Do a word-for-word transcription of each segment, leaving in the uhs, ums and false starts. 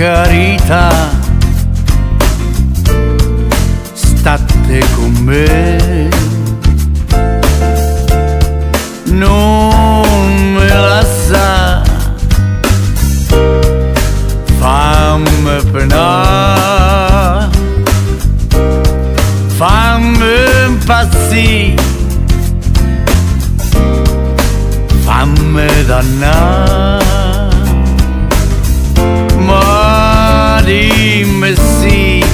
carità, state con me, non me la sa, fammi penare, fammi impazzire, fammi dannare, ma dimmi sì,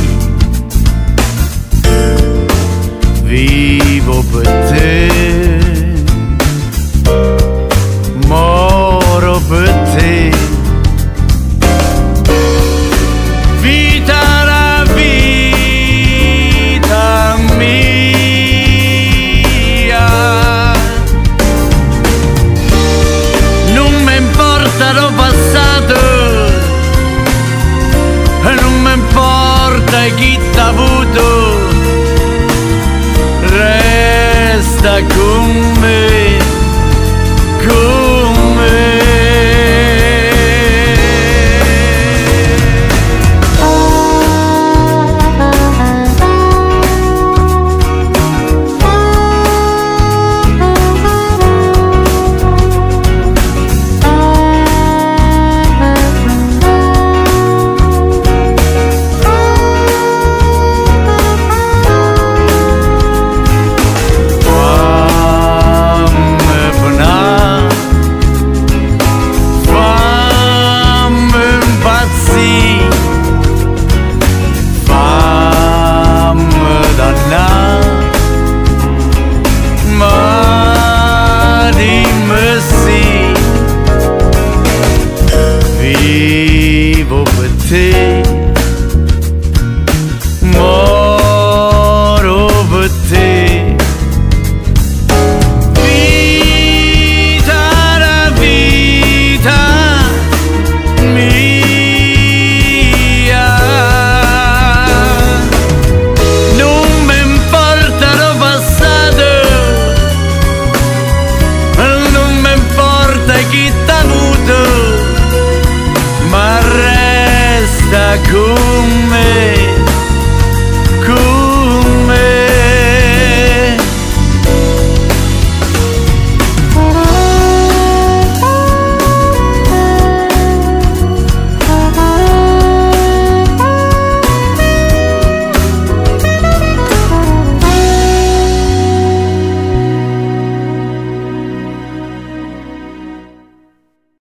vivo per te, moro per te, vita la vita mia, non mi importa lo passato, non mi importa chi t'ha avuto, resta con